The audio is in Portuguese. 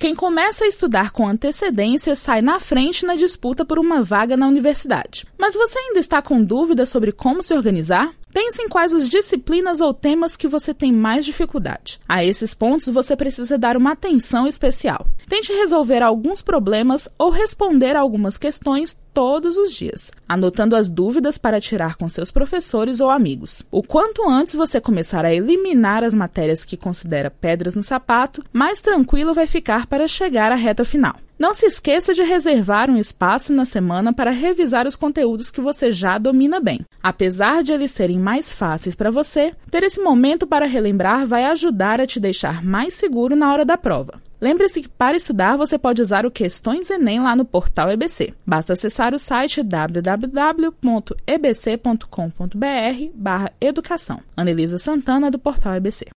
Quem começa a estudar com antecedência sai na frente na disputa por uma vaga na universidade. Mas você ainda está com dúvidas sobre como se organizar? Pense em quais as disciplinas ou temas que você tem mais dificuldade. A esses pontos você precisa dar uma atenção especial. Tente resolver alguns problemas ou responder a algumas questões todos os dias, anotando as dúvidas para tirar com seus professores ou amigos. O quanto antes você começar a eliminar as matérias que considera pedras no sapato, mais tranquilo vai ficar para chegar à reta final. Não se esqueça de reservar um espaço na semana para revisar os conteúdos que você já domina bem. Apesar de eles serem mais fáceis para você, ter esse momento para relembrar vai ajudar a te deixar mais seguro na hora da prova. Lembre-se que para estudar você pode usar o Questões Enem lá no portal EBC. Basta acessar o site www.ebc.com.br/educação. Anelisa Santana, do portal EBC.